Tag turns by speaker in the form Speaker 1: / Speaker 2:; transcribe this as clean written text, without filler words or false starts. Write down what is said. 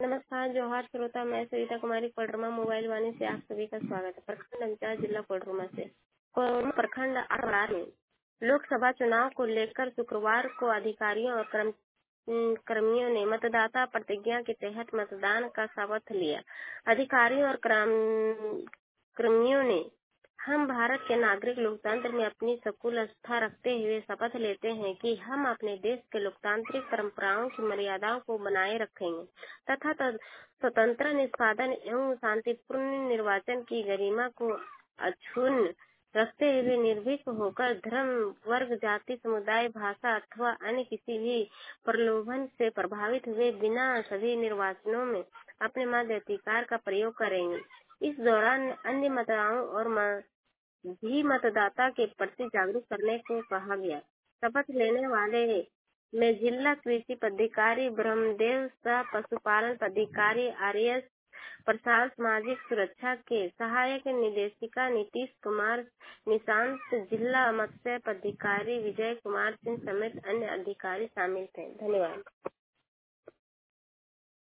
Speaker 1: नमस्कार, जोहार श्रोता। मैं सविता कुमारी कोडरमा मोबाइल वाणी से आप सभी का स्वागत है। प्रखंड अंचार जिला कोडरमा से कोडरमा प्रखंड अखबार में लोकसभा चुनाव को लेकर शुक्रवार को अधिकारियों और कर्मियों ने मतदाता प्रतिज्ञा के तहत मतदान का शपथ लिया। अधिकारियों और कर्मियों ने हम भारत के नागरिक लोकतंत्र में अपनी सकूल आस्था रखते हुए शपथ लेते हैं कि हम अपने देश के लोकतांत्रिक परंपराओं की मर्यादाओं को बनाए रखेंगे तथा स्वतंत्र निष्पादन एवं शांतिपूर्ण निर्वाचन की गरिमा को अक्षुण्ण रखते हुए निर्भीक होकर धर्म, वर्ग, जाति, समुदाय, भाषा अथवा अन्य किसी भी प्रलोभन से प्रभावित हुए बिना सभी निर्वाचनों में अपने मताधिकार का प्रयोग करेंगे। इस दौरान अन्य मतदाताओं और भी मतदाता के प्रति जागरूक करने को कहा गया। शपथ लेने वाले में जिला कृषि पदाधिकारी ब्रह्मदेव शाह, पशुपालन पदाधिकारी आरएस प्रसाद, सामाजिक सुरक्षा के सहायक निदेशिका नीतीश कुमार निशांत, जिला मत्स्य पदाधिकारी विजय कुमार सिंह समेत अन्य अधिकारी शामिल थे। धन्यवाद।